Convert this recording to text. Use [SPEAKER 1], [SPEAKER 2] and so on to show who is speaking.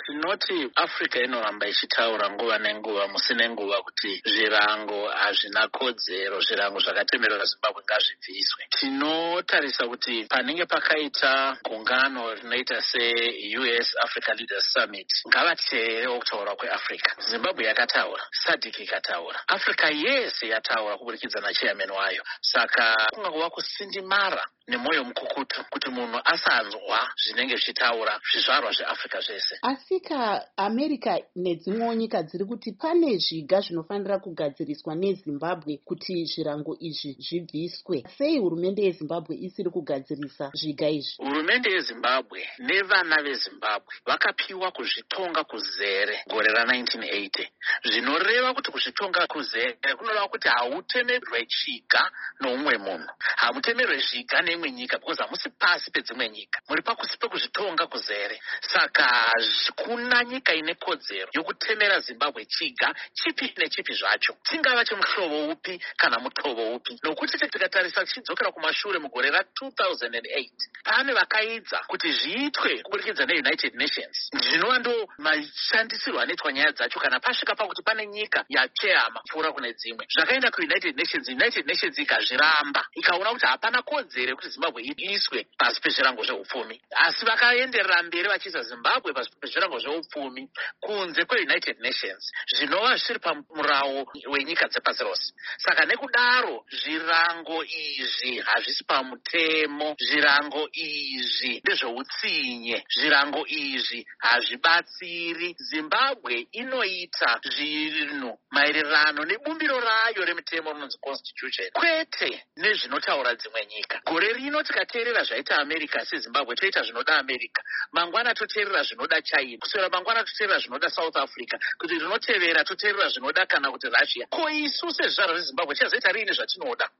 [SPEAKER 1] Tinoti Africa inoramba ichitaura nguva nenguva musi nenguva kuti zvirango hazvina kodzero, zvirango zvakatemerera Zimbabwe ngazvibviswe. Tinotarisa kuti panenge pakaita gungano rinoita se-US Africa Leaders Summit, ngavateerewo kutaura kweAfrica. Zimbabwe yakataura, SADC ikataura, Africa yese yataura kuburikidza nachairman wayo. Saka kungangova kusindimara nemwoyo mukukutu kuti munhu asanzwa zvinenge zvichitaura zvizvarwa zveAfrica zvese.
[SPEAKER 2] Asika America nedzimwewo nyika dziri kuti pane zviga zvinofanira kugadziriswa neZimbabwe kuti zvirango izvi zvibviswe. Sei hurumende yeZimbabwe isiri kugadzirisa zviga izvi?
[SPEAKER 1] Hurumende yeZimbabwe nevana veZimbabwe vakapiwa kuzvitonga kuzere gore ra1980. Zvinoreva kuti kuzvitonga kuzere kunoreva kuti hautemerwe chiga noumwe munhu, hamutemerwe zviga neimwe nyika, because hamusi pasi pedzimwe nyika, muri pakusi pekuzvitonga kuzere. Saka kuna nyika ine kodzero yokutemera Zimbabwe chiga chipi nechipi zvacho, chingava chemuhlobo upi kana mutovo upi. Nokuti tikatarisa tichidzokera kumashure mugore ra2008 pane vakaidza kuti zviitwe kuburikidza neUnited Nations, zvinova ndo mashandisirwo anoitwa nyaya dzacho kana pasvika pakuti pane nyika yacheyama pfuura kune dzimwe. Zvakaenda kuUnited Nations, United Nations ikazviramba, ikaona kuti hapana kodzero yekuti Zimbabwe iiswe pasi pezvirango zveupfumi, asi vakaenderera mberi vachiisa Zimbabwe pasi pezvirango zveupfumi kunze kweUnited Nations, zvinova zviri pamurawo wenyika dzepasi rose. Saka nekudaro zvirango izvi hazvisi pamutemo, zvirango izvi ndezveutsinye, zvirango izvi hazvibatsiri. Zimbabwe inoita zvinhu maererano nebumbiro rayo remitemo rinonzi constitution, kwete nezvinotaura dzimwe nyika. Gore rino tikateerera zvaita America seZimbabwe toita zvinoda America, mangwana toteerera zvinoda China, kuswera mangwana toteerera zvinoda South Africa, kuti rinotevera toteerera zvinoda kana kuti Russia. Ko isu sezvizvarwa zveZimbabwe tichazoita riini zvatinoda?